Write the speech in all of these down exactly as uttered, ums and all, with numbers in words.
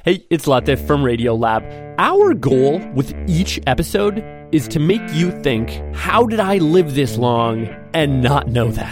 Hey, it's Latif from Radiolab. Our goal with each episode is to make you think, how did I live this long and not know that?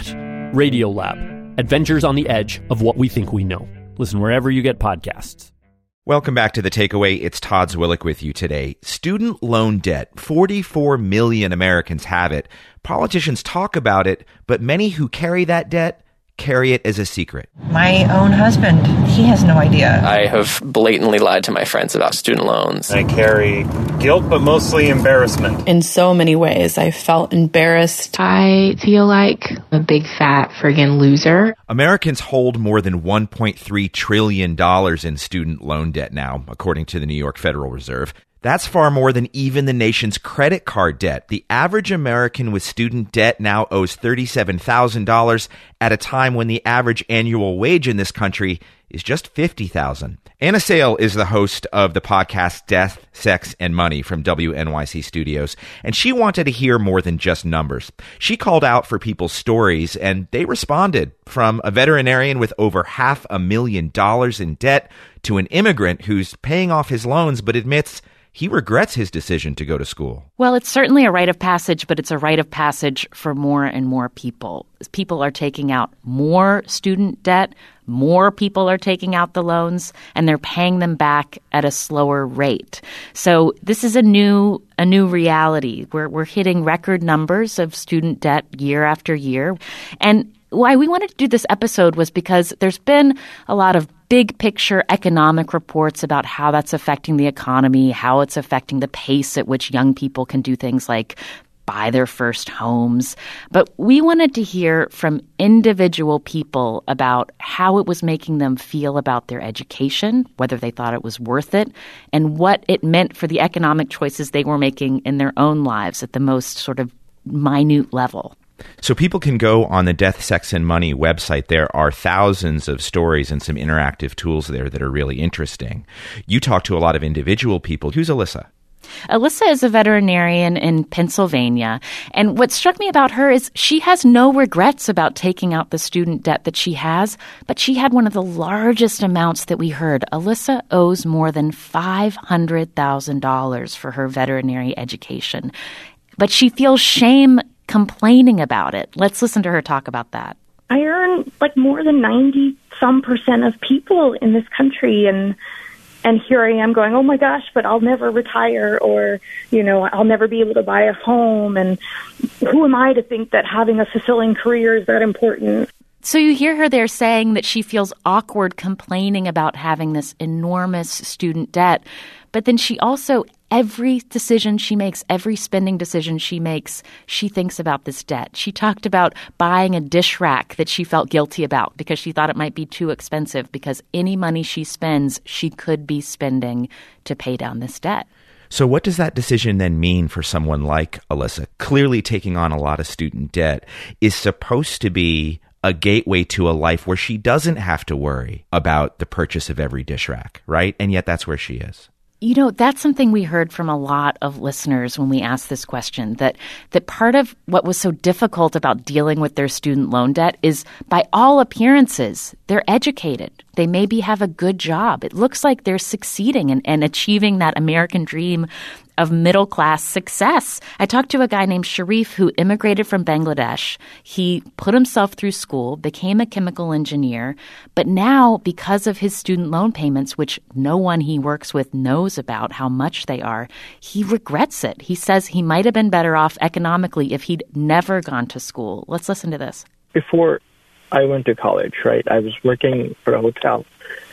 Radiolab, adventures on the edge of what we think we know. Listen wherever you get podcasts. Welcome back to The Takeaway. It's Todd Zwillich with you today. Student loan debt. forty-four million Americans have it. Politicians talk about it, but many who carry that debt carry it as a secret. My own husband, he has no idea. I have blatantly lied to my friends about student loans. I carry guilt, but mostly embarrassment. In so many ways, I felt embarrassed. I feel like a big fat friggin' loser. Americans hold more than one point three trillion dollars in student loan debt now, according to the New York Federal Reserve. That's far more than even the nation's credit card debt. The average American with student debt now owes thirty-seven thousand dollars at a time when the average annual wage in this country is just fifty thousand dollars. Anna Sale is the host of the podcast Death, Sex, and Money from W N Y C Studios, and she wanted to hear more than just numbers. She called out for people's stories, and they responded, from a veterinarian with over half a million dollars in debt to an immigrant who's paying off his loans but admits he regrets his decision to go to school. Well, it's certainly a rite of passage, but it's a rite of passage for more and more people. People are taking out more student debt, more people are taking out the loans, and they're paying them back at a slower rate. So this is a new a new reality. We're we're hitting record numbers of student debt year after year. And why we wanted to do this episode was because there's been a lot of big picture economic reports about how that's affecting the economy, how it's affecting the pace at which young people can do things like buy their first homes. But we wanted to hear from individual people about how it was making them feel about their education, whether they thought it was worth it, and what it meant for the economic choices they were making in their own lives at the most sort of minute level. So people can go on the Death, Sex, and Money website. There are thousands of stories and some interactive tools there that are really interesting. You talk to a lot of individual people. Who's Alyssa? Alyssa is a veterinarian in Pennsylvania, and what struck me about her is she has no regrets about taking out the student debt that she has, but she had one of the largest amounts that we heard. Alyssa owes more than five hundred thousand dollars for her veterinary education, but she feels shame complaining about it. Let's listen to her talk about that. I earn like more than ninety some percent of people in this country, and and here I am going, oh my gosh, but I'll never retire, or, you know, I'll never be able to buy a home, and who am I to think that having a fulfilling career is that important? So you hear her there saying that she feels awkward complaining about having this enormous student debt, but then she also, every decision she makes, every spending decision she makes, she thinks about this debt. She talked about buying a dish rack that she felt guilty about because she thought it might be too expensive, because any money she spends, she could be spending to pay down this debt. So what does that decision then mean for someone like Alyssa? Clearly taking on a lot of student debt is supposed to be a gateway to a life where she doesn't have to worry about the purchase of every dish rack, right? And yet that's where she is. You know, that's something we heard from a lot of listeners when we asked this question, that that part of what was so difficult about dealing with their student loan debt is, by all appearances, they're educated. They maybe have a good job. It looks like they're succeeding and, and achieving that American dream of middle-class success. I talked to a guy named Sharif who immigrated from Bangladesh. He put himself through school, became a chemical engineer, but now, because of his student loan payments, which no one he works with knows about how much they are, he regrets it. He says he might have been better off economically if he'd never gone to school. Let's listen to this. Before I went to college, right, I was working for a hotel.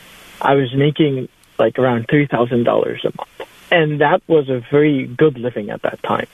I was making like around three thousand dollars a month. And that was a very good living at that time.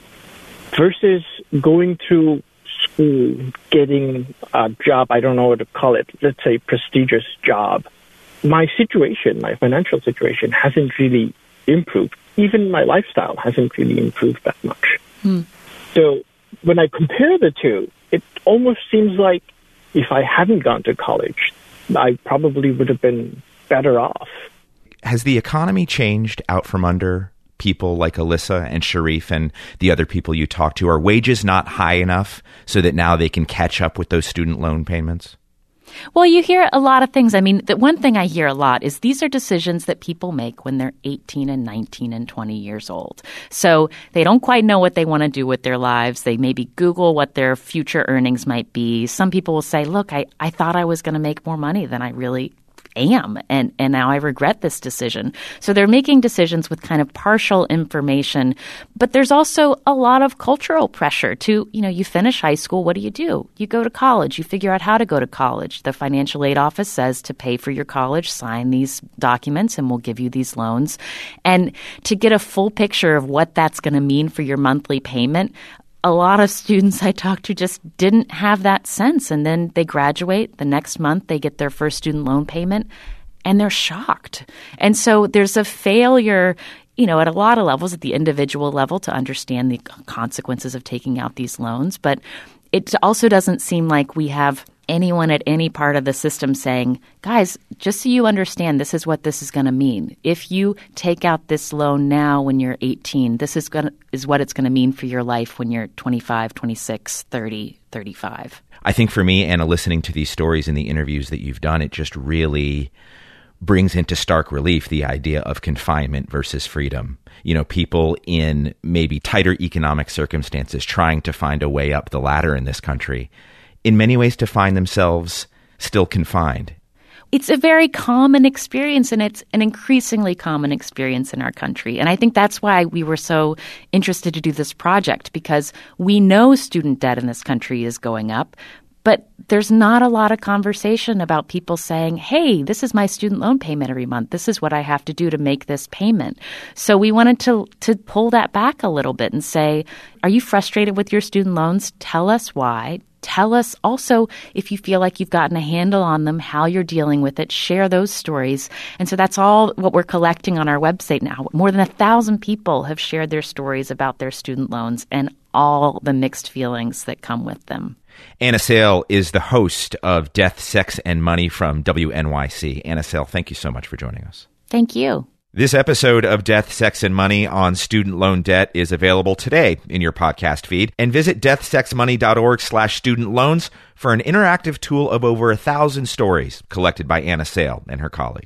Versus going through school, getting a job, I don't know what to call it, let's say prestigious job. My situation, my financial situation hasn't really improved. Even my lifestyle hasn't really improved that much. Hmm. So when I compare the two, it almost seems like if I hadn't gone to college, I probably would have been better off. Has the economy changed out from under people like Alyssa and Sharif and the other people you talk to? Are wages not high enough so that now they can catch up with those student loan payments? Well, you hear a lot of things. I mean, the one thing I hear a lot is these are decisions that people make when they're eighteen and nineteen and twenty years old. So they don't quite know what they want to do with their lives. They maybe Google what their future earnings might be. Some people will say, look, I, I thought I was going to make more money than I really am, and, and now I regret this decision. So they're making decisions with kind of partial information. But there's also a lot of cultural pressure to, you know, you finish high school, what do you do? You go to college, you figure out how to go to college. The financial aid office says to pay for your college, sign these documents and we'll give you these loans. And to get a full picture of what that's going to mean for your monthly payment, a lot of students I talked to just didn't have that sense. And then they graduate. The next month, they get their first student loan payment, and they're shocked. And so there's a failure, you know, at a lot of levels, at the individual level, to understand the consequences of taking out these loans. But it also doesn't seem like we have anyone at any part of the system saying, guys, just so you understand, this is what this is going to mean. If you take out this loan now when you're eighteen, this is going to, is what it's going to mean for your life when you're twenty-five, twenty-six, thirty, thirty-five. I think for me, Anna, listening to these stories and the interviews that you've done, it just really brings into stark relief the idea of confinement versus freedom. You know, people in maybe tighter economic circumstances trying to find a way up the ladder in this country, in many ways to find themselves still confined. It's a very common experience, and it's an increasingly common experience in our country. And I think that's why we were so interested to do this project, because we know student debt in this country is going up, but there's not a lot of conversation about people saying, hey, this is my student loan payment every month. This is what I have to do to make this payment. So we wanted to to pull that back a little bit and say, are you frustrated with your student loans? Tell us why. Tell us also if you feel like you've gotten a handle on them, how you're dealing with it. Share those stories. And so that's all what we're collecting on our website now. More than a thousand people have shared their stories about their student loans and all the mixed feelings that come with them. Anna Sale is the host of Death, Sex, and Money from W N Y C. Anna Sale, thank you so much for joining us. Thank you. This episode of Death, Sex, and Money on student loan debt is available today in your podcast feed. And visit deathsexmoney.org slash student loans for an interactive tool of over a thousand stories collected by Anna Sale and her colleagues.